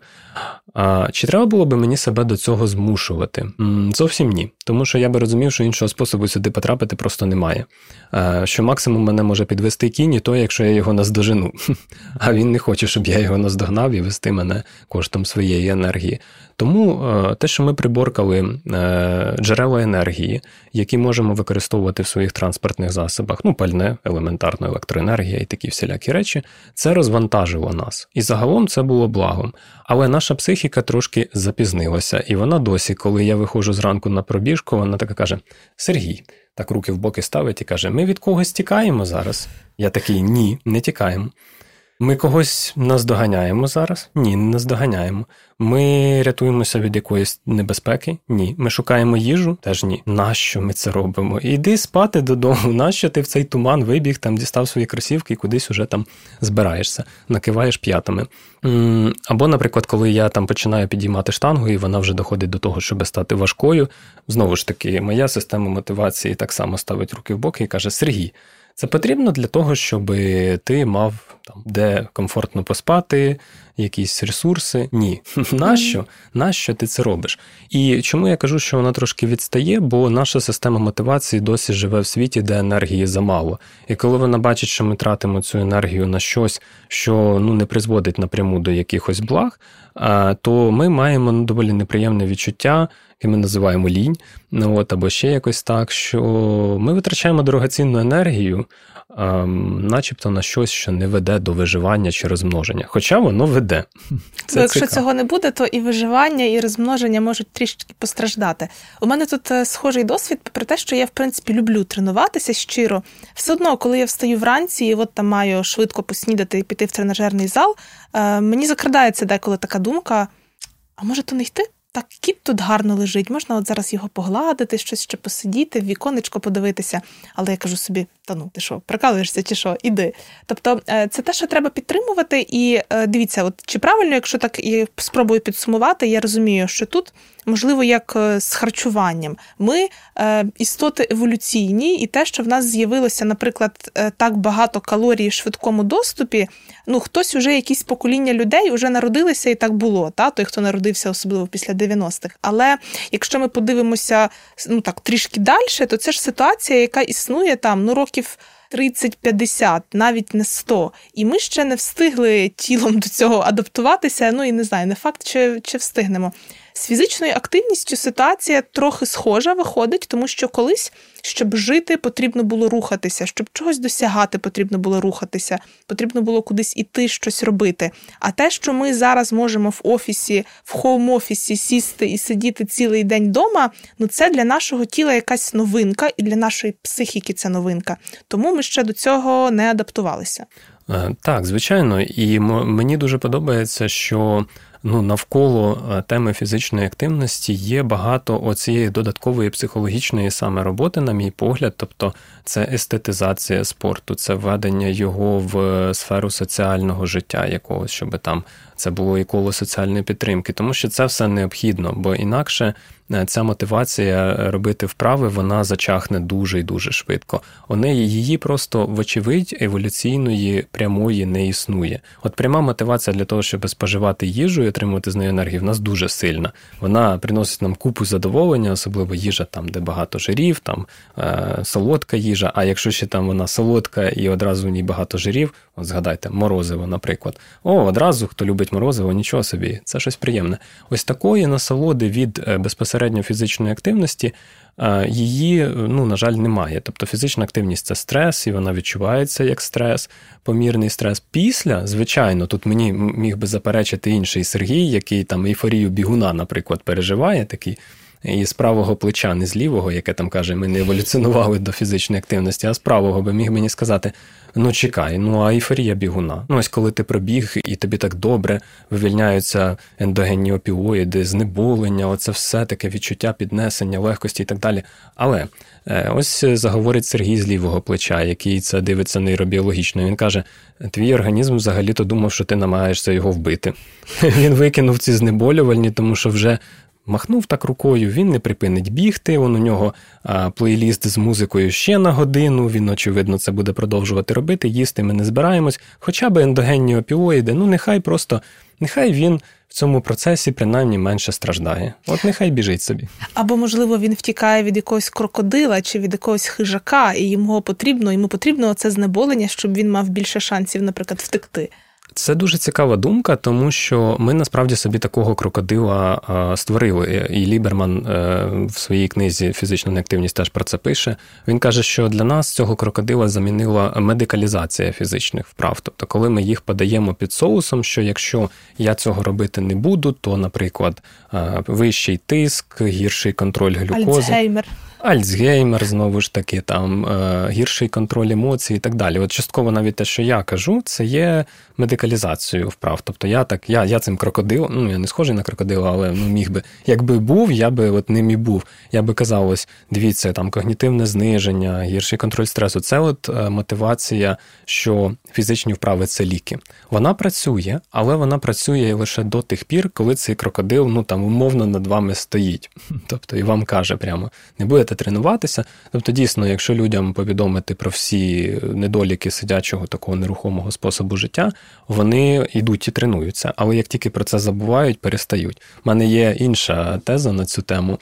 Чи треба було б мені себе до цього змушувати? Зовсім ні. Тому що я би розумів, що іншого способу сюди потрапити просто немає. Що максимум мене може підвести кінь, і то, якщо я його наздожену. А він не хоче, щоб я його наздогнав і вести мене коштом своєї енергії. Тому те, що ми приборкали джерела енергії, які можемо використовувати в своїх транспортних засобах, пальне, елементарна електроенергія і такі всілякі речі, це розвантажило нас. І загалом це було благом. Але наша психіка трошки запізнилася, і вона досі, коли я виходжу зранку на пробіжку, вона така каже: «Сергій», так руки в боки ставить і каже: «Ми від когось тікаємо зараз?» Я такий: «Ні, не тікаємо». Ми когось наздоганяємо зараз? Ні, не наздоганяємо. Ми рятуємося від якоїсь небезпеки? Ні. Ми шукаємо їжу? Теж ні. Нащо ми це робимо? Іди спати додому. Нащо ти в цей туман вибіг, дістав свої кросівки і кудись уже збираєшся, накиваєш п'ятами? Або, наприклад, коли я починаю підіймати штангу, і вона вже доходить до того, щоб стати важкою, знову ж таки, моя система мотивації так само ставить руки в боки і каже: «Сергій, це потрібно для того, щоб ти мав де комфортно поспати, якісь ресурси. Ні. Нащо ти це робиш? І чому я кажу, що вона трошки відстає? Бо наша система мотивації досі живе в світі, де енергії замало. І коли вона бачить, що ми тратимо цю енергію на щось, що не призводить напряму до якихось благ, то ми маємо доволі неприємне відчуття, яке ми називаємо лінь, або ще якось так, що ми витрачаємо дорогоцінну енергію, начебто на щось, що не веде до виживання чи розмноження. Хоча воно веде. Це якщо цього не буде, то і виживання, і розмноження можуть трішки постраждати. У мене тут схожий досвід, попри те, що я, в принципі, люблю тренуватися щиро. Все одно, коли я встаю вранці і там маю швидко поснідати і піти в тренажерний зал, мені закрадається деколи така думка, а може то не йти? Так, кіт тут гарно лежить, можна зараз його погладити, щось ще посидіти, в віконечко подивитися. Але я кажу собі, ти що, прикалуєшся чи що, іди. Тобто це те, що треба підтримувати. І дивіться, чи правильно, якщо так і спробую підсумувати, я розумію, що тут, можливо, як з харчуванням. Ми істоти еволюційні, і те, що в нас з'явилося, наприклад, так багато калорій в швидкому доступі, хтось уже, якісь покоління людей вже народилися і так було, той, хто народився особливо після 90-х. Але якщо ми подивимося, трішки далі, то це ж ситуація, яка існує років 30-50, навіть не 100. І ми ще не встигли тілом до цього адаптуватися, і не знаю, не факт, чи встигнемо. З фізичною активністю ситуація трохи схожа виходить, тому що колись, щоб жити, потрібно було рухатися, щоб чогось досягати, потрібно було рухатися, потрібно було кудись іти, щось робити. А те, що ми зараз можемо в офісі, в хоум-офісі сісти і сидіти цілий день вдома, це для нашого тіла якась новинка, і для нашої психіки це новинка. Тому ми ще до цього не адаптувалися. Так, звичайно. І мені дуже подобається, що навколо теми фізичної активності є багато оцієї додаткової психологічної саме роботи, на мій погляд. Тобто це естетизація спорту, це введення його в сферу соціального життя якогось, щоб там це було і коло соціальної підтримки. Тому що це все необхідно, бо інакше ця мотивація робити вправи, вона зачахне дуже і дуже швидко. Її просто, вочевидь, еволюційної прямої не існує. От пряма мотивація для того, щоб споживати їжу і отримувати з неї енергію, в нас дуже сильна. Вона приносить нам купу задоволення, особливо їжа там, де багато жирів, там солодка їжа, а якщо ще там вона солодка і одразу в ній багато жирів, от згадайте, морозиво, наприклад. Одразу, хто любить морозиво, нічого собі, це щось приємне. Ось такої насолоди від безпосередньо фізичної активності, її, на жаль, немає. Тобто фізична активність – це стрес, і вона відчувається як стрес, помірний стрес. Після, звичайно, тут мені міг би заперечити інший Сергій, який там ейфорію бігуна, наприклад, переживає, такий, і з правого плеча, не з лівого, яке там каже, ми не еволюціонували до фізичної активності, а з правого би міг мені сказати, чекай, а ейфорія бігуна. Ось коли ти пробіг і тобі так добре вивільняються ендогенні опіоїди, знеболення, оце все таке відчуття піднесення, легкості і так далі. Але ось заговорить Сергій з лівого плеча, який це дивиться нейробіологічно. Він каже, твій організм взагалі-то думав, що ти намагаєшся його вбити. Він викинув ці знеболювальні, тому що вже махнув так рукою, він не припинить бігти, у нього плейліст з музикою ще на годину, він, очевидно, це буде продовжувати робити, їсти ми не збираємось, хоча б ендогенні опіоїди, нехай він в цьому процесі принаймні менше страждає. От нехай біжить собі. Або, можливо, він втікає від якогось крокодила чи від якогось хижака, і йому потрібно це знеболення, щоб він мав більше шансів, наприклад, втекти. Це дуже цікава думка, тому що ми насправді собі такого крокодила створили. І Ліберман в своїй книзі «Фізична неактивність» теж про це пише. Він каже, що для нас цього крокодила замінила медикалізація фізичних вправ. Тобто, коли ми їх подаємо під соусом, що якщо я цього робити не буду, то, наприклад, вищий тиск, гірший контроль глюкози. Альцгеймер, знову ж таки, там, гірший контроль емоцій і так далі. От частково навіть те, що я кажу, це є медикалізацією вправ. Тобто я цим крокодилом, я не схожий на крокодила, але міг би, якби був, я би ним і був. Я би казав, ось, дивіться, там когнітивне зниження, гірший контроль стресу. Це мотивація, що фізичні вправи – це ліки. Вона працює, але вона працює лише до тих пір, коли цей крокодил, умовно над вами стоїть. Тобто і вам каже прямо, не будете починати тренуватися. Тобто, дійсно, якщо людям повідомити про всі недоліки сидячого такого нерухомого способу життя, вони йдуть і тренуються. Але як тільки про це забувають, перестають. У мене є інша теза на цю тему.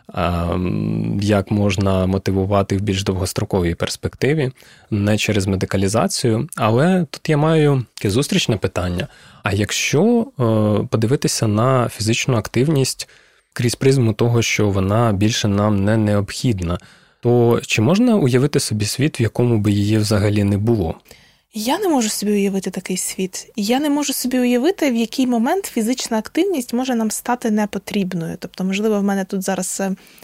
Як можна мотивувати в більш довгостроковій перспективі, не через медикалізацію. Але тут я маю таке зустрічне питання. А якщо подивитися на фізичну активність крізь призму того, що вона більше нам не необхідна, то чи можна уявити собі світ, в якому би її взагалі не було? Я не можу собі уявити такий світ. Я не можу собі уявити, в який момент фізична активність може нам стати непотрібною. Тобто, можливо, в мене тут зараз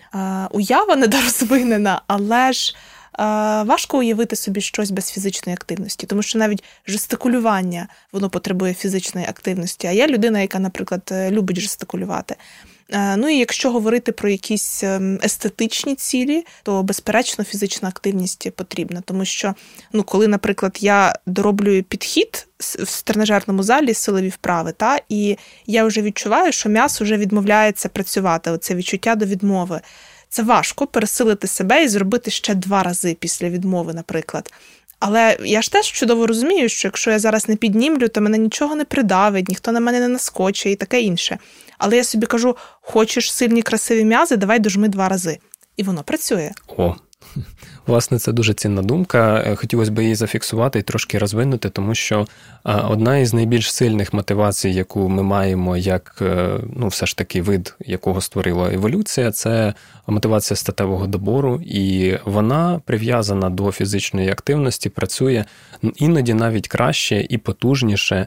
уява недорозвинена, але ж важко уявити собі щось без фізичної активності, тому що навіть жестикулювання, воно потребує фізичної активності. А я людина, яка, наприклад, любить жестикулювати. Ну і якщо говорити про якісь естетичні цілі, то, безперечно, фізична активність потрібна. Тому що, коли, наприклад, я дороблюю підхід в тренажерному залі, силові вправи, і я вже відчуваю, що м'ясо вже відмовляється працювати, оце відчуття до відмови. Це важко пересилити себе і зробити ще 2 рази після відмови, наприклад. Але я ж теж чудово розумію, що якщо я зараз не піднімлю, то мене нічого не придавить, ніхто на мене не наскочить і таке інше. Але я собі кажу, хочеш сильні красиві м'язи, давай дожми 2 рази. І воно працює. Власне, це дуже цінна думка. Хотілося б її зафіксувати і трошки розвинути, тому що одна із найбільш сильних мотивацій, яку ми маємо як, все ж таки вид, якого створила еволюція, це мотивація статевого добору, і вона прив'язана до фізичної активності, працює іноді навіть краще і потужніше,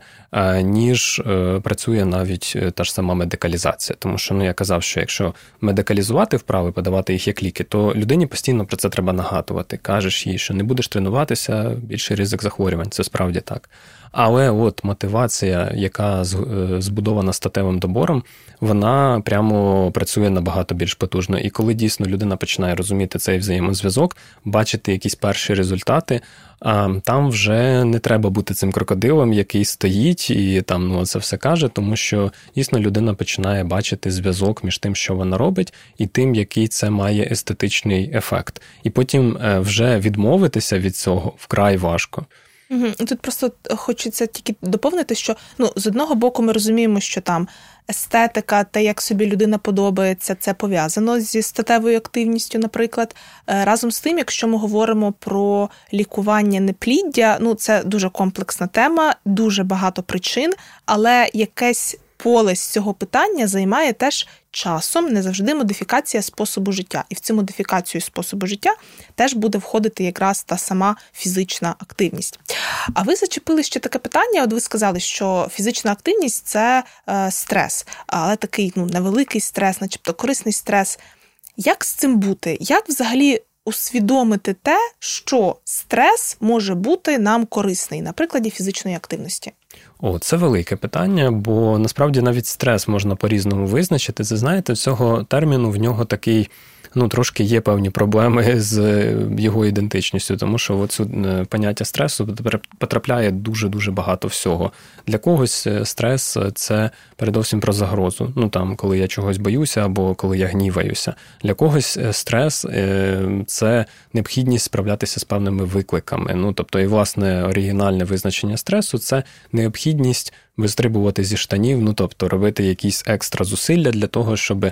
ніж працює навіть та ж сама медикалізація. Тому що, я казав, що якщо медикалізувати вправи, подавати їх як ліки, то людині постійно про це треба нагадувати. Кажеш їй, що не будеш тренуватися, більший ризик захворювань. Це справді так. Але от мотивація, яка збудована статевим добором, вона прямо працює набагато більш потужно. І коли дійсно людина починає розуміти цей взаємозв'язок, бачити якісь перші результати, там вже не треба бути цим крокодилом, який стоїть і там це все каже, тому що дійсно людина починає бачити зв'язок між тим, що вона робить, і тим, який це має естетичний ефект. І потім вже відмовитися від цього вкрай важко. Тут просто хочеться тільки доповнити, що з одного боку ми розуміємо, що там естетика, те, як собі людина подобається, це пов'язано зі статевою активністю, наприклад. Разом з тим, якщо ми говоримо про лікування непліддя, це дуже комплексна тема, дуже багато причин, але якесь поле з цього питання займає теж часом не завжди модифікація способу життя. І в цю модифікацію способу життя теж буде входити якраз та сама фізична активність. А ви зачепили ще таке питання, от ви сказали, що фізична активність – це стрес, але такий невеликий стрес, начебто корисний стрес. Як з цим бути? Як взагалі усвідомити те, що стрес може бути нам корисний на прикладі фізичної активності? Це велике питання, бо насправді навіть стрес можна по-різному визначити. Це, знаєте, цього терміну в нього такий, трошки є певні проблеми з його ідентичністю, тому що оцю поняття стресу потрапляє дуже-дуже багато всього. Для когось стрес – це передовсім про загрозу. Коли я чогось боюся або коли я гніваюся. Для когось стрес – це необхідність справлятися з певними викликами. Тобто, і, власне, оригінальне визначення стресу – це необхідність вистрибувати зі штанів, тобто робити якісь екстра зусилля для того, щоб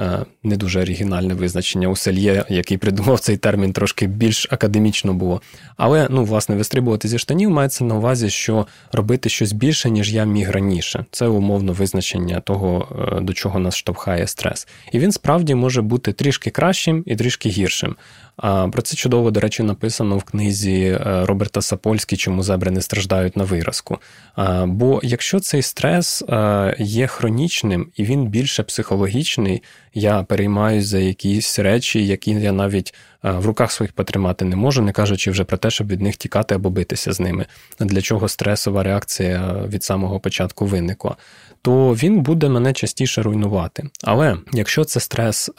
не дуже оригінальне визначення у Сельє, який придумав цей термін, трошки більш академічно було. Але, власне, вистрибувати зі штанів мається на увазі, що робити щось більше, ніж я міг раніше. Це умовно визначення того, до чого нас штовхає стрес. І він справді може бути трішки кращим і трішки гіршим. Про це чудово, до речі, написано в книзі Роберта Сапольські «Чому зебри не страждають на виразку». Бо якщо цей стрес є хронічним і він більше психологічний, я переймаюсь за якісь речі, які я навіть в руках своїх потримати не можу, не кажучи вже про те, щоб від них тікати або битися з ними. Для чого стресова реакція від самого початку виникла. То він буде мене частіше руйнувати. Але якщо це стрес,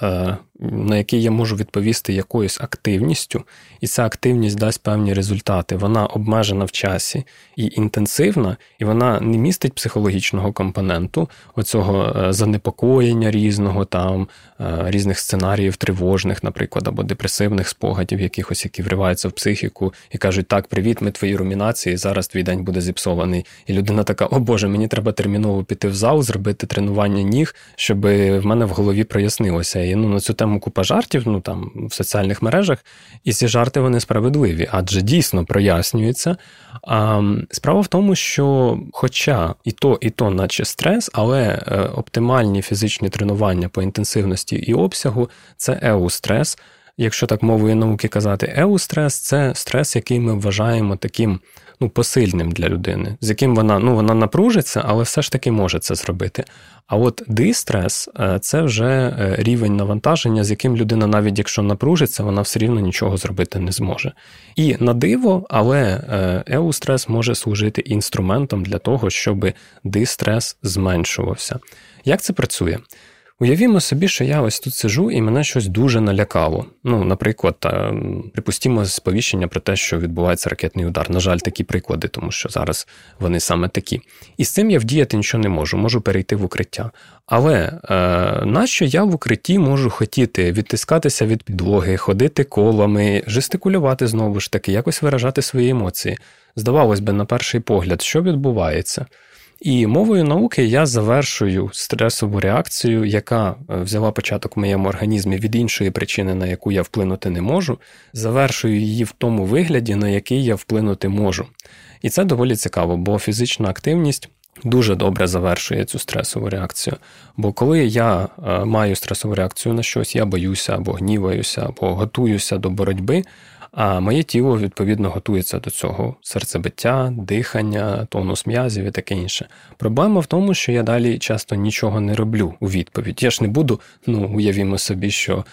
на який я можу відповісти якоюсь активністю, і ця активність дасть певні результати, вона обмежена в часі і інтенсивна, і вона не містить психологічного компоненту, оцього занепокоєння різного, там, різних сценаріїв тривожних, наприклад, або депресивних спогадів якихось, які вриваються в психіку і кажуть, так, привіт, ми твої румінації, зараз твій день буде зіпсований. І людина така, о Боже, мені треба терміново піти в зал, зробити тренування ніг, щоб в мене в голові прояснилося. І на цю тему купа жартів, там, в соціальних мережах, і ці жарти, вони справедливі, адже дійсно прояснюються. Справа в тому, що хоча і то наче стрес, але оптимальні фізичні тренування по інтенсивності і обсягу – це еустрес. Якщо так мовою науки казати, еустрес – це стрес, який ми вважаємо таким посильним для людини, з яким вона напружиться, але все ж таки може це зробити. А от дистрес – це вже рівень навантаження, з яким людина, навіть якщо напружиться, вона все рівно нічого зробити не зможе. І на диво, але еустрес може служити інструментом для того, щоб дистрес зменшувався. Як це працює? Уявімо собі, що я ось тут сиджу і мене щось дуже налякало. Наприклад, припустімо сповіщення про те, що відбувається ракетний удар. На жаль, такі приклади, тому що зараз вони саме такі. І з цим я вдіяти нічого не можу перейти в укриття. Але нащо я в укритті можу хотіти відтискатися від підлоги, ходити колами, жестикулювати знову ж таки, якось виражати свої емоції? Здавалось би, на перший погляд, що відбувається? І мовою науки я завершую стресову реакцію, яка взяла початок в моєму організмі від іншої причини, на яку я вплинути не можу, завершую її в тому вигляді, на який я вплинути можу. І це доволі цікаво, бо фізична активність дуже добре завершує цю стресову реакцію. Бо коли я маю стресову реакцію на щось, я боюся, або гніваюся, або готуюся до боротьби, а моє тіло, відповідно, готується до цього. Серцебиття, дихання, тонус м'язів і таке інше. Проблема в тому, що я далі часто нічого не роблю у відповідь. Я ж не буду, уявімо собі, що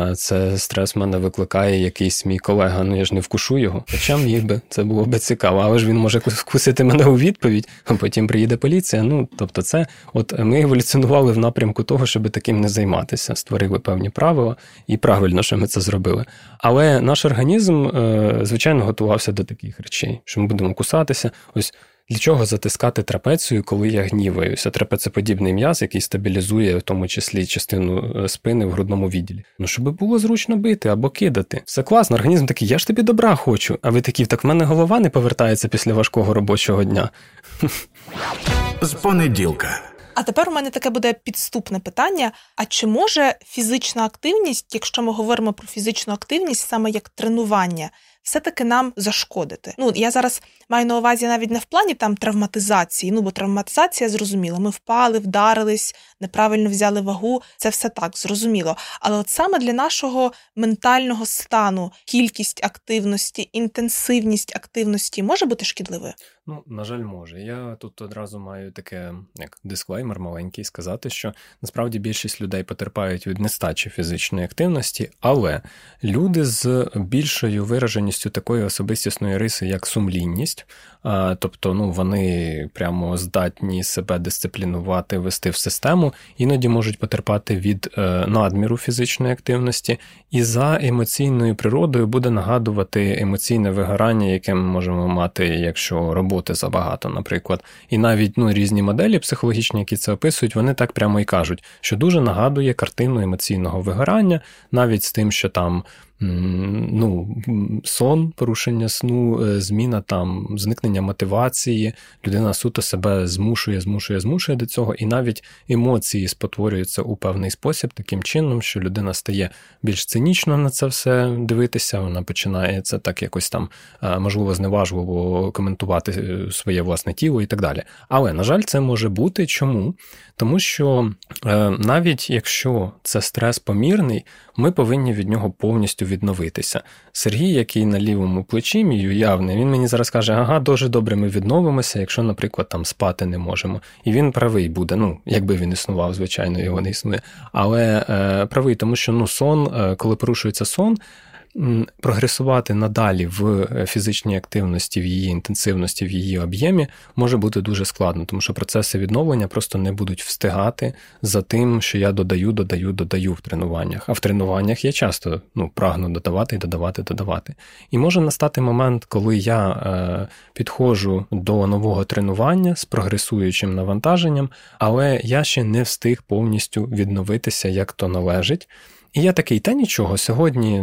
це стрес мене викликає якийсь мій колега, я ж не вкушу його. Хоча міг би, це було би цікаво, але ж він може вкусити мене у відповідь, а потім приїде поліція. Тобто це, ми еволюціонували в напрямку того, щоб таким не займатися. Створили певні правила, і правильно, що ми це зробили. Але наш організм, звичайно, готувався до таких речей, що ми будемо кусатися. Ось для чого затискати трапецію, коли я гніваюся? Трапецеподібний м'яз, який стабілізує, в тому числі, частину спини в грудному відділі. Щоб було зручно бити або кидати. Все класно, організм такий, я ж тобі добра хочу. А ви такі, так в мене голова не повертається після важкого робочого дня. З понеділка. А тепер у мене таке буде підступне питання. А чи може фізична активність, якщо ми говоримо про фізичну активність саме як тренування, все-таки нам зашкодити? Я зараз маю на увазі навіть не в плані травматизації, бо травматизація, зрозуміло, ми впали, вдарились, неправильно взяли вагу, це все так, зрозуміло. Але от саме для нашого ментального стану кількість активності, інтенсивність активності може бути шкідливою? На жаль, може. Я тут одразу маю таке, як дисклеймер маленький, сказати, що насправді більшість людей потерпають від нестачі фізичної активності, але люди з більшою вираженістю такої особистісної риси, як сумлінність, тобто вони прямо здатні себе дисциплінувати, вести в систему, іноді можуть потерпати від надміру фізичної активності, і за емоційною природою буде нагадувати емоційне вигорання, яке ми можемо мати, якщо роботи забагато, наприклад. І навіть різні моделі психологічні, які це описують, вони так прямо і кажуть, що дуже нагадує картину емоційного вигорання, навіть з тим, що там сон, порушення сну, зміна зникнення мотивації, людина суто себе змушує до цього, і навіть емоції спотворюються у певний спосіб таким чином, що людина стає більш цинічно на це все дивитися, вона починає це так якось можливо, зневажливо коментувати своє власне тіло і так далі. Але, на жаль, це може бути. Чому? Тому що навіть якщо це стрес помірний, ми повинні від нього повністю відновитися. Сергій, який на лівому плечі, мій уявний, він мені зараз каже, дуже добре, ми відновимося, якщо, наприклад, спати не можемо. І він правий буде, якби він існував, звичайно, його не існує. Але правий, тому що сон, коли порушується сон, прогресувати надалі в фізичній активності, в її інтенсивності, в її об'ємі може бути дуже складно, тому що процеси відновлення просто не будуть встигати за тим, що я додаю в тренуваннях. А в тренуваннях я часто прагну додавати. І може настати момент, коли я підходжу до нового тренування з прогресуючим навантаженням, але я ще не встиг повністю відновитися, як то належить. І я такий, та нічого, сьогодні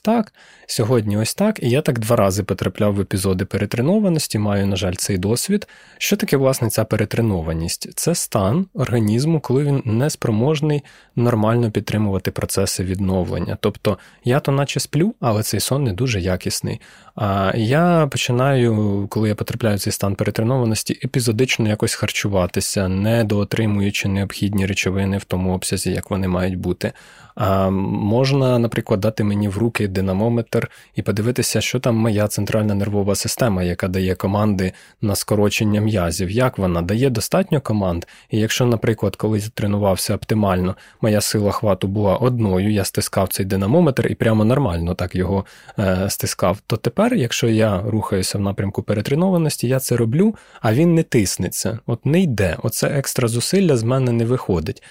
ось так, і я так 2 рази потрапляв в епізоди перетренованості, маю, на жаль, цей досвід. Що таке, власне, ця перетренованість? Це стан організму, коли він не спроможний нормально підтримувати процеси відновлення. Тобто, я то наче сплю, але цей сон не дуже якісний. А я починаю, коли я потрапляю в цей стан перетренованості, епізодично якось харчуватися, недоотримуючи необхідні речовини в тому обсязі, як вони мають бути. А можна, наприклад, дати мені в руки динамометр і подивитися, що там моя центральна нервова система, яка дає команди на скорочення м'язів. Як вона? Дає достатньо команд? І якщо, наприклад, коли я тренувався оптимально, моя сила хвату була 1, я стискав цей динамометр і прямо нормально так його стискав, то тепер, якщо я рухаюся в напрямку перетренованості, я це роблю, а він не тиснеться. От не йде. Оце екстра зусилля з мене не виходить.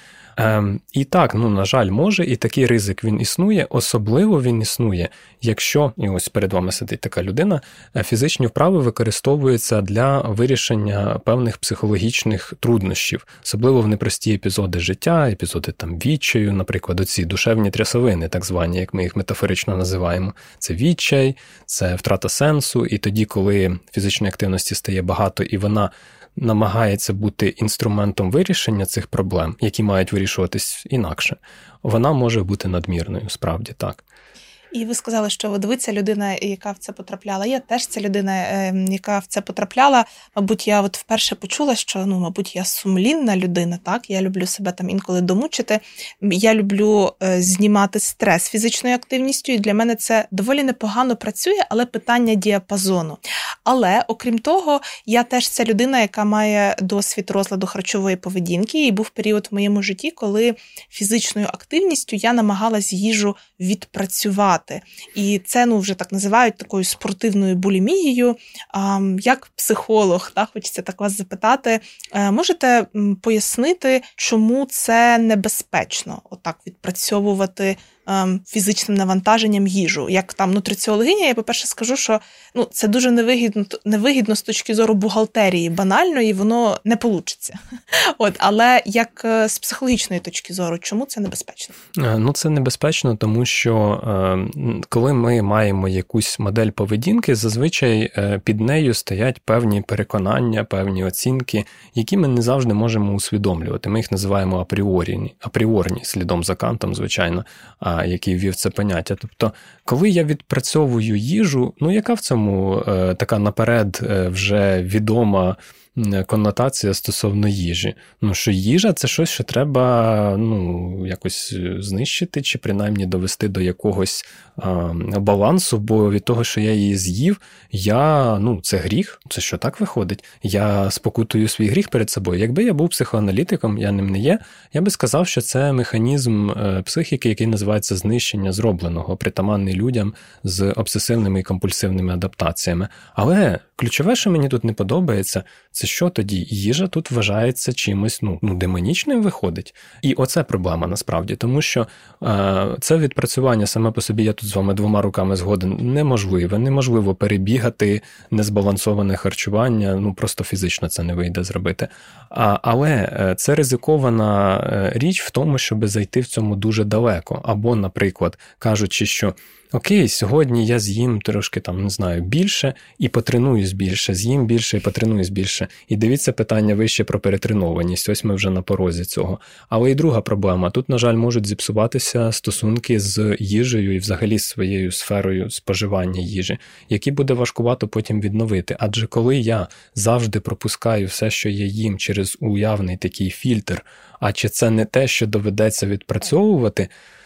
І так, на жаль, може, і такий ризик він існує, особливо він існує, якщо, і ось перед вами сидить така людина, фізичні вправи використовуються для вирішення певних психологічних труднощів, особливо в непрості епізоди життя, епізоди відчаю, наприклад, оці душевні трясовини, так звані, як ми їх метафорично називаємо. Це відчай, це втрата сенсу, і тоді, коли фізичної активності стає багато і вона намагається бути інструментом вирішення цих проблем, які мають вирішуватись інакше, вона може бути надмірною, справді так. І ви сказали, що ви ця людина, яка в це потрапляла. Я теж ця людина, яка в це потрапляла. Мабуть, я вперше почула, що, мабуть, я сумлінна людина, так? Я люблю себе інколи домучити. Я люблю знімати стрес фізичною активністю, і для мене це доволі непогано працює, але питання діапазону. Але, окрім того, я теж ця людина, яка має досвід розладу харчової поведінки, і був період в моєму житті, коли фізичною активністю я намагалась їжу відпрацювати. І це, вже так називають такою спортивною булімією. Як психолог, хочеться так вас запитати, можете пояснити, чому це небезпечно отак відпрацьовувати фізичним навантаженням їжу? Як нутриціологиня, я, по-перше, скажу, що це дуже невигідно з точки зору бухгалтерії, банально, і воно не получиться. Але як з психологічної точки зору, чому це небезпечно? Це небезпечно, тому що коли ми маємо якусь модель поведінки, зазвичай під нею стоять певні переконання, певні оцінки, які ми не завжди можемо усвідомлювати. Ми їх називаємо апріорні, слідом за Кантом, звичайно, який ввів це поняття. Тобто, коли я відпрацьовую їжу, яка в цьому така наперед вже відома коннотація стосовно їжі? Що їжа – це щось, що треба якось знищити, чи принаймні довести до якогось балансу, бо від того, що я її з'їв, це гріх. Це що, так виходить? Я спокутую свій гріх перед собою. Якби я був психоаналітиком, я ним не є, я би сказав, що це механізм психіки, який називається знищення зробленого, притаманний людям з обсесивними і компульсивними адаптаціями. Але ключове, що мені тут не подобається, це що тоді? Їжа тут вважається чимось, демонічним виходить. І оце проблема насправді, тому що це відпрацювання саме по собі, я тут з вами 2 руками згоден, неможливе. Неможливо перебігати незбалансоване харчування, просто фізично це не вийде зробити. Але це ризикована річ в тому, щоб зайти в цьому дуже далеко. Або, наприклад, кажучи, що окей, сьогодні я з'їм трошки більше і потренуюсь більше, з'їм більше і потренуюсь більше. І дивіться питання вище про перетренованість, ось ми вже на порозі цього. Але і друга проблема, тут, на жаль, можуть зіпсуватися стосунки з їжею і взагалі з своєю сферою споживання їжі, які буде важкувато потім відновити. Адже коли я завжди пропускаю все, що я їм через уявний такий фільтр, а чи це не те, що доведеться відпрацьовувати,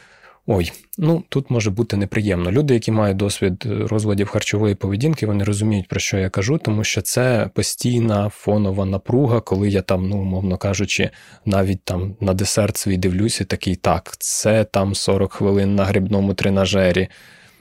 тут може бути неприємно. Люди, які мають досвід розладів харчової поведінки, вони розуміють, про що я кажу, тому що це постійна фонова напруга, коли я умовно кажучи, навіть на десерт свій дивлюся, такий, це 40 хвилин на грибному тренажері.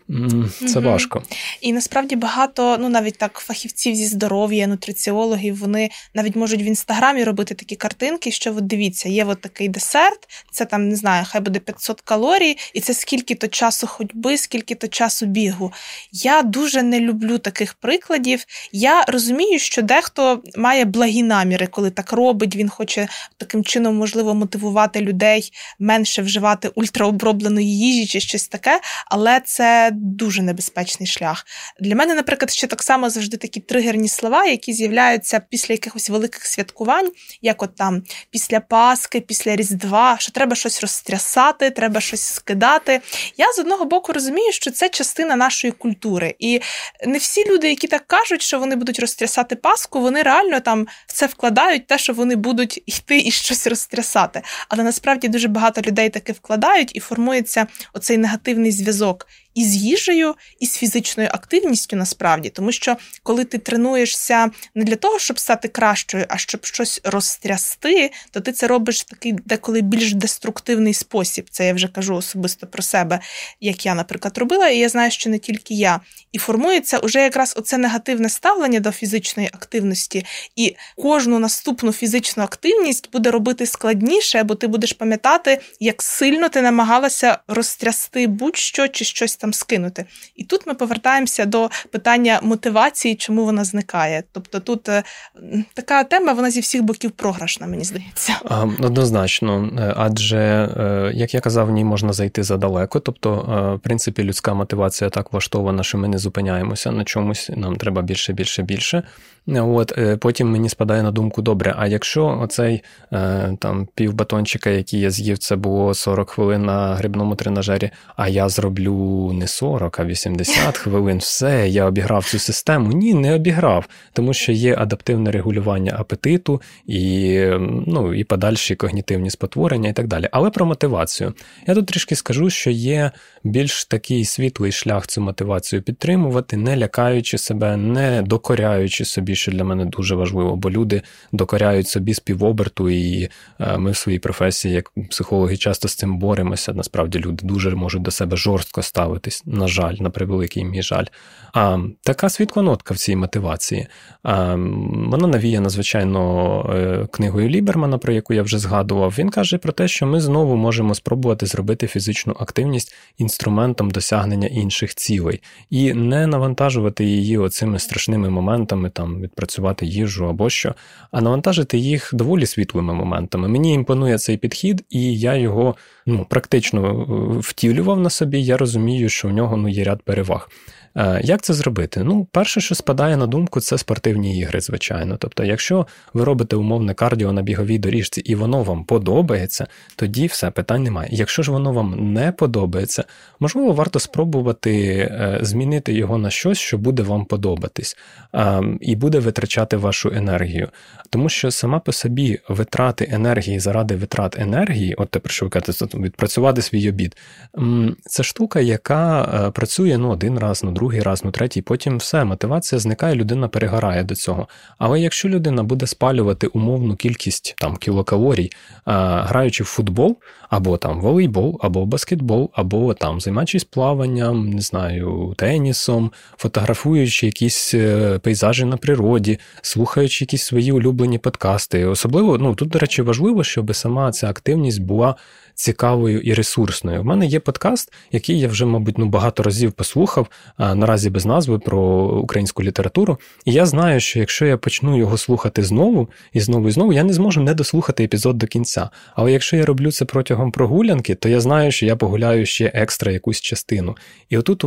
Це важко. І насправді багато, навіть так, фахівців зі здоров'я, нутриціологів, вони навіть можуть в Інстаграмі робити такі картинки, що от дивіться, є от такий десерт, це там, не знаю, хай буде 500 калорій, і це скільки-то часу ходьби, скільки-то часу бігу. Я дуже не люблю таких прикладів. Я розумію, що дехто має благі наміри, коли так робить, він хоче таким чином, можливо, мотивувати людей менше вживати ультраобробленої їжі чи щось таке, але це дуже небезпечний шлях. Для мене, наприклад, ще так само завжди такі тригерні слова, які з'являються після якихось великих святкувань, як от там після Пасхи, після Різдва, що треба щось розтрясати, треба щось скидати. Я з одного боку розумію, що це частина нашої культури. І не всі люди, які так кажуть, що вони будуть розтрясати Пасху, вони реально там в це вкладають те, що вони будуть йти і щось розтрясати. Але насправді дуже багато людей таки вкладають і формується оцей негативний зв'язок і з їжею, і з фізичною активністю насправді. Тому що коли ти тренуєшся не для того, щоб стати кращою, а щоб щось розтрясти, то ти це робиш в такий деколи більш деструктивний спосіб. Це я вже кажу особисто про себе, як я, наприклад, робила, і я знаю, що не тільки я. І формується уже якраз оце негативне ставлення до фізичної активності, і кожну наступну фізичну активність буде робити складніше, бо ти будеш пам'ятати, як сильно ти намагалася розтрясти будь-що чи щось там скинути. І тут ми повертаємося до питання мотивації, чому вона зникає. Тобто тут така тема, вона зі всіх боків програшна, мені здається. Однозначно, адже, як я казав, в ній можна зайти задалеко, тобто, в принципі, людська мотивація так влаштована, що ми не зупиняємося на чомусь, нам треба більше. Потім мені спадає на думку, добре, а якщо оцей там півбатончика, який я з'їв, це було 40 хвилин на грибному тренажері, а я зроблю не 40, а 80 хвилин, все, я обіграв цю систему. Ні, не обіграв, тому що є адаптивне регулювання апетиту і подальші когнітивні спотворення і так далі. Але про мотивацію. Я тут трішки скажу, що є більш такий світлий шлях цю мотивацію підтримувати, не лякаючи себе, не докоряючи собі, що для мене дуже важливо, бо люди докоряють собі з півоберту, і ми в своїй професії, як психологи, часто з цим боремося. Насправді люди дуже можуть до себе жорстко ставитись, на жаль, на превеликий мій жаль. Така світла нотка в цій мотивації. Вона навіяна, звичайно, книгою Лібермана, про яку я вже згадував. Він каже про те, що ми знову можемо спробувати зробити фізичну активність інструментом досягнення інших цілей. І не навантажувати її оцими страшними моментами, там, відпрацювати їжу або що, а навантажити їх доволі світлими моментами. Мені імпонує цей підхід, і я його практично втілював на собі, я розумію, що в нього є ряд переваг. Як це зробити? Перше, що спадає на думку, це спортивні ігри, звичайно. Тобто, якщо ви робите умовне кардіо на біговій доріжці і воно вам подобається, тоді все, питань немає. Якщо ж воно вам не подобається, можливо, варто спробувати змінити його на щось, що буде вам подобатись і буде витрачати вашу енергію. Тому що сама по собі витрати енергії заради витрат енергії, от те, про що ви кажете, відпрацювати свій обід, це штука, яка працює один раз, другий раз, третій, потім все, мотивація зникає, людина перегорає до цього. Але якщо людина буде спалювати умовну кількість кілокалорій, граючи в футбол, або волейбол, або баскетбол, або займаючись плаванням, не знаю, тенісом, фотографуючи якісь пейзажі на природі, слухаючи якісь свої улюблені подкасти. Особливо, тут, до речі, важливо, щоб сама ця активність була цікавою і ресурсною. В мене є подкаст, який я вже, мабуть, багато разів послухав, наразі без назви, про українську літературу, і я знаю, що якщо я почну його слухати знову, і знову, я не зможу не дослухати епізод до кінця. Але якщо я роблю це протягом прогулянки, то я знаю, що я погуляю ще екстра якусь частину. І отут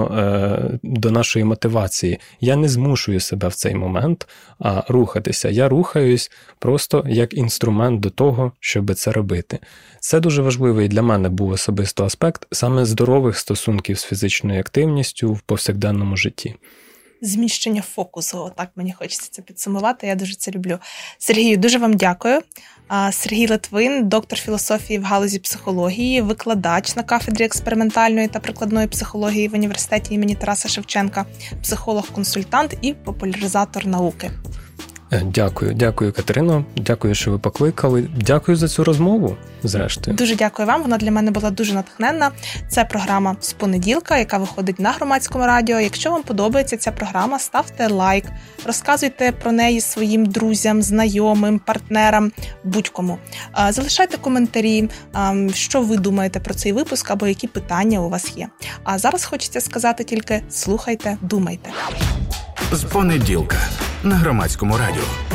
уважно до нашої мотивації. Я не змушую себе в цей момент рухатися. Я рухаюсь просто як інструмент до того, щоб це робити. Це дуже важливий для мене був особисто аспект саме здорових стосунків з фізичною активністю в повсякденному житті. Зміщення фокусу, отак мені хочеться це підсумувати, я дуже це люблю. Сергію, дуже вам дякую. Сергій Литвин, доктор філософії в галузі психології, викладач на кафедрі експериментальної та прикладної психології в університеті імені Тараса Шевченка, психолог-консультант і популяризатор науки. Дякую, Катерино. Дякую, що ви покликали. Дякую за цю розмову, зрештою. Дуже дякую вам. Вона для мене була дуже натхненна. Це програма «З понеділка», яка виходить на Громадському радіо. Якщо вам подобається ця програма, ставте лайк, розказуйте про неї своїм друзям, знайомим, партнерам, будь-кому. Залишайте коментарі, що ви думаєте про цей випуск або які питання у вас є. А зараз хочеться сказати тільки слухайте, думайте. З понеділка на Громадському радіо.